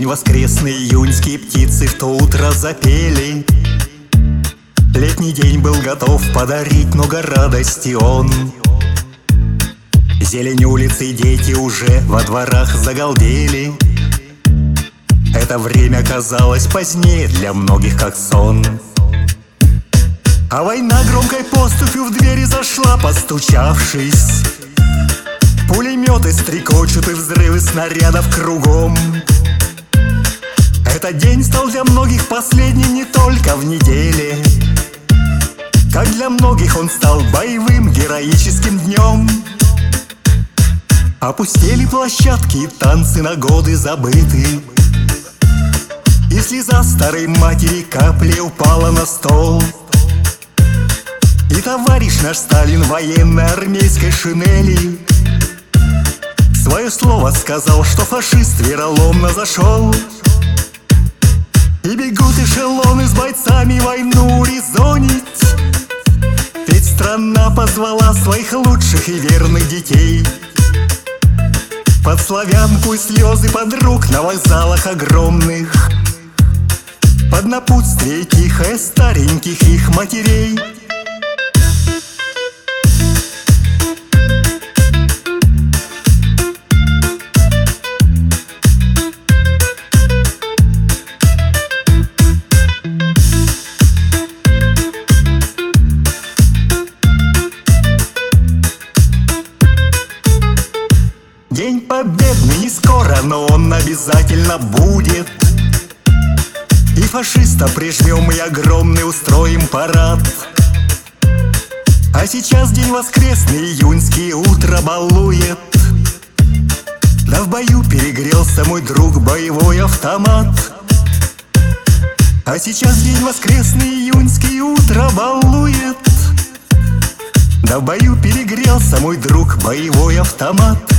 день воскресный, июньские птицы в то утро запели. Летний день был готов подарить много радости он. Зелень улиц и дети уже во дворах загалдели. Это время казалось позднее для многих, как сон. А война громкой поступью в двери зашла, постучавшись. Пулеметы стрекочут и взрывы снарядов кругом. Этот день стал для многих последним не только в неделе. Как для многих он стал боевым, героическим днем. Опустели площадки и танцы на годы забыты. И слеза старой матери каплей упала на стол. И товарищ наш Сталин в военной армейской шинели свое слово сказал, что фашист вероломно зашел. И бегут эшелоны с бойцами войну резонить. Ведь страна позвала своих лучших и верных детей под славянку и слезы подруг на вокзалах огромных, под напутствие тихое стареньких их матерей. День победный не скоро, но он обязательно будет. И фашиста прижмем, и огромный устроим парад. А сейчас день воскресный, июньский, утро балует. Да в бою перегрелся мой друг боевой автомат. А сейчас день воскресный, июньский, утро балует. Да в бою перегрелся мой друг боевой автомат.